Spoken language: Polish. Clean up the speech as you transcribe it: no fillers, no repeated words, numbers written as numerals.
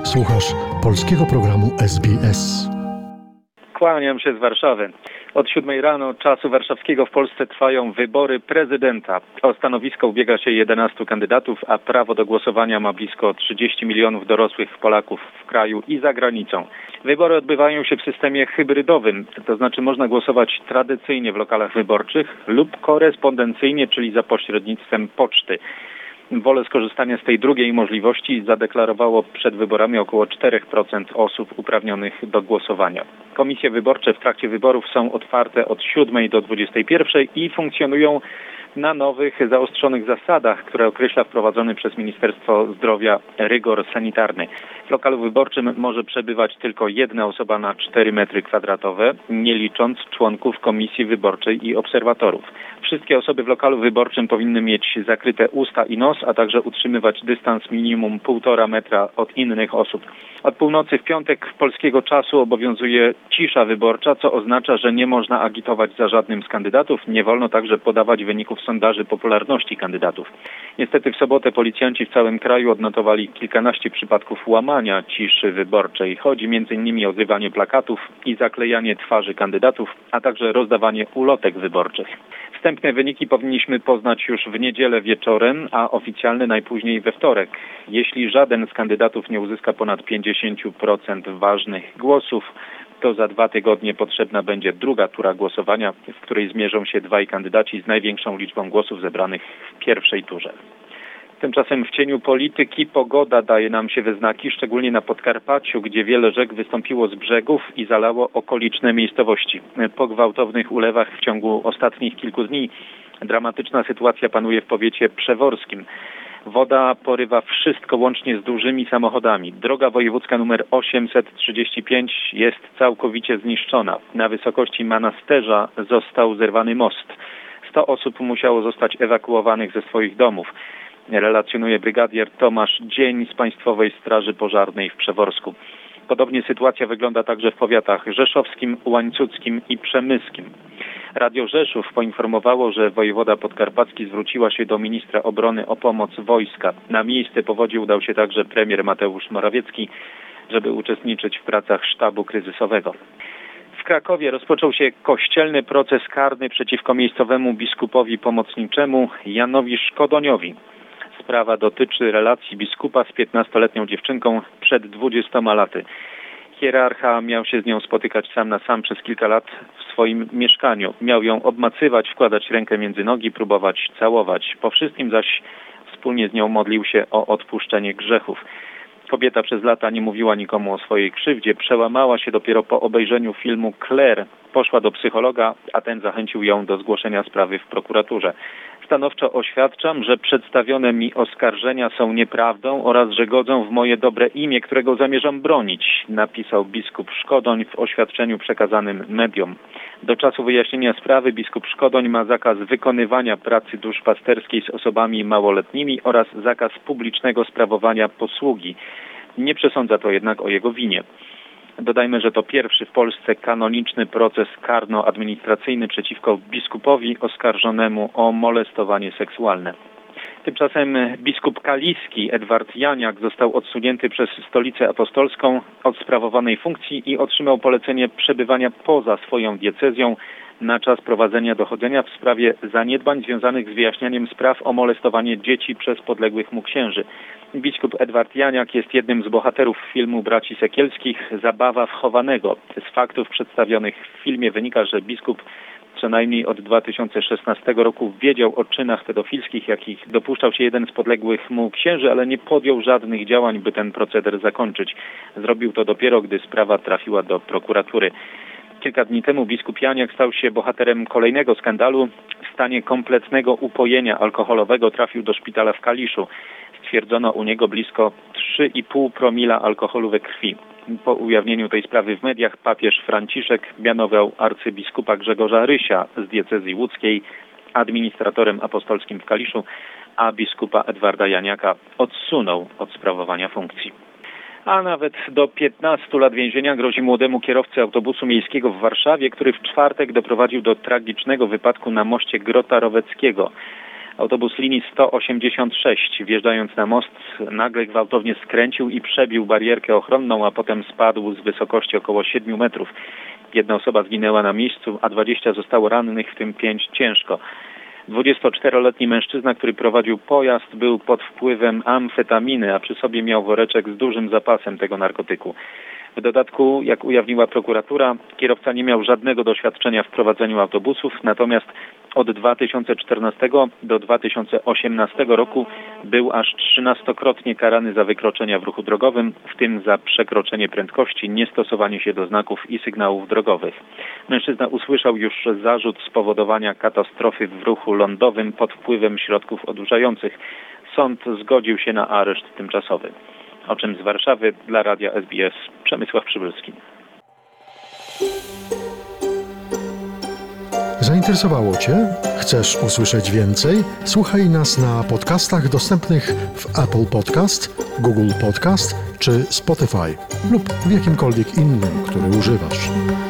Słuchasz polskiego programu SBS. Kłaniam się z Warszawy. Od 7 rano czasu warszawskiego w Polsce trwają wybory prezydenta. O stanowisko ubiega się 11 kandydatów, a prawo do głosowania ma blisko 30 milionów dorosłych Polaków w kraju i za granicą. Wybory odbywają się w systemie hybrydowym, to znaczy można głosować tradycyjnie w lokalach wyborczych lub korespondencyjnie, czyli za pośrednictwem poczty. Wolę skorzystania z tej drugiej możliwości zadeklarowało przed wyborami około 4% osób uprawnionych do głosowania. Komisje wyborcze w trakcie wyborów są otwarte od 7 do 21 i funkcjonują na nowych, zaostrzonych zasadach, które określa wprowadzony przez Ministerstwo Zdrowia rygor sanitarny. W lokalu wyborczym może przebywać tylko jedna osoba na 4 metry kwadratowe, nie licząc członków komisji wyborczej i obserwatorów. Wszystkie osoby w lokalu wyborczym powinny mieć zakryte usta i nos, a także utrzymywać dystans minimum 1,5 metra od innych osób. Od północy w piątek polskiego czasu obowiązuje cisza wyborcza, co oznacza, że nie można agitować za żadnym z kandydatów. Nie wolno także podawać wyników sondaży popularności kandydatów. Niestety w sobotę policjanci w całym kraju odnotowali kilkanaście przypadków łamania ciszy wyborczej. Chodzi m.in. o zrywanie plakatów i zaklejanie twarzy kandydatów, a także rozdawanie ulotek wyborczych. Wstępne wyniki powinniśmy poznać już w niedzielę wieczorem, a oficjalne najpóźniej we wtorek. Jeśli żaden z kandydatów nie uzyska ponad 50% ważnych głosów, to za 2 tygodnie potrzebna będzie druga tura głosowania, w której zmierzą się dwaj kandydaci z największą liczbą głosów zebranych w pierwszej turze. Tymczasem w cieniu polityki pogoda daje nam się we znaki, szczególnie na Podkarpaciu, gdzie wiele rzek wystąpiło z brzegów i zalało okoliczne miejscowości. Po gwałtownych ulewach w ciągu ostatnich kilku dni dramatyczna sytuacja panuje w powiecie przeworskim. Woda porywa wszystko łącznie z dużymi samochodami. Droga wojewódzka nr 835 jest całkowicie zniszczona. Na wysokości Manasterza został zerwany most. 100 osób musiało zostać ewakuowanych ze swoich domów. Relacjonuje brygadier Tomasz Dzień z Państwowej Straży Pożarnej w Przeworsku. Podobnie sytuacja wygląda także w powiatach rzeszowskim, łańcuckim i przemyskim. Radio Rzeszów poinformowało, że wojewoda podkarpacki zwróciła się do ministra obrony o pomoc wojska. Na miejsce powodzi udał się także premier Mateusz Morawiecki, żeby uczestniczyć w pracach sztabu kryzysowego. W Krakowie rozpoczął się kościelny proces karny przeciwko miejscowemu biskupowi pomocniczemu Janowi Szkodoniowi. Sprawa dotyczy relacji biskupa z 15-letnią dziewczynką przed 20 laty. Hierarcha miał się z nią spotykać sam na sam przez kilka lat w swoim mieszkaniu. Miał ją obmacywać, wkładać rękę między nogi, próbować całować. Po wszystkim zaś wspólnie z nią modlił się o odpuszczenie grzechów. Kobieta przez lata nie mówiła nikomu o swojej krzywdzie. Przełamała się dopiero po obejrzeniu filmu Claire. Poszła do psychologa, a ten zachęcił ją do zgłoszenia sprawy w prokuraturze. Stanowczo oświadczam, że przedstawione mi oskarżenia są nieprawdą oraz że godzą w moje dobre imię, którego zamierzam bronić, napisał biskup Szkodoń w oświadczeniu przekazanym mediom. Do czasu wyjaśnienia sprawy biskup Szkodoń ma zakaz wykonywania pracy duszpasterskiej z osobami małoletnimi oraz zakaz publicznego sprawowania posługi. Nie przesądza to jednak o jego winie. Dodajmy, że to pierwszy w Polsce kanoniczny proces karno-administracyjny przeciwko biskupowi oskarżonemu o molestowanie seksualne. Tymczasem biskup kaliski Edward Janiak został odsunięty przez Stolicę Apostolską od sprawowanej funkcji i otrzymał polecenie przebywania poza swoją diecezją na czas prowadzenia dochodzenia w sprawie zaniedbań związanych z wyjaśnianiem spraw o molestowanie dzieci przez podległych mu księży. Biskup Edward Janiak jest jednym z bohaterów filmu braci Sekielskich Zabawa wchowanego. Z faktów przedstawionych w filmie wynika, że biskup co najmniej od 2016 roku wiedział o czynach pedofilskich, jakich dopuszczał się jeden z podległych mu księży, ale nie podjął żadnych działań, by ten proceder zakończyć. Zrobił to dopiero, gdy sprawa trafiła do prokuratury. Kilka dni temu biskup Janiak stał się bohaterem kolejnego skandalu. W stanie kompletnego upojenia alkoholowego trafił do szpitala w Kaliszu. Stwierdzono u niego blisko 3,5 promila alkoholu we krwi. Po ujawnieniu tej sprawy w mediach papież Franciszek mianował arcybiskupa Grzegorza Rysia z diecezji łódzkiej administratorem apostolskim w Kaliszu, a biskupa Edwarda Janiaka odsunął od sprawowania funkcji. A nawet do 15 lat więzienia grozi młodemu kierowcy autobusu miejskiego w Warszawie, który w czwartek doprowadził do tragicznego wypadku na moście Grota Roweckiego. Autobus linii 186, wjeżdżając na most, nagle gwałtownie skręcił i przebił barierkę ochronną, a potem spadł z wysokości około 7 metrów. 1 osoba zginęła na miejscu, a 20 zostało rannych, w tym 5 ciężko. 24-letni mężczyzna, który prowadził pojazd, był pod wpływem amfetaminy, a przy sobie miał woreczek z dużym zapasem tego narkotyku. W dodatku, jak ujawniła prokuratura, kierowca nie miał żadnego doświadczenia w prowadzeniu autobusów, natomiast od 2014 do 2018 roku był aż 13-krotnie karany za wykroczenia w ruchu drogowym, w tym za przekroczenie prędkości, niestosowanie się do znaków i sygnałów drogowych. Mężczyzna usłyszał już zarzut spowodowania katastrofy w ruchu lądowym pod wpływem środków odurzających. Sąd zgodził się na areszt tymczasowy. O czym z Warszawy dla Radia SBS Przemysław Przybylski. Zainteresowało Cię? Chcesz usłyszeć więcej? Słuchaj nas na podcastach dostępnych w Apple Podcast, Google Podcast czy Spotify lub w jakimkolwiek innym, który używasz.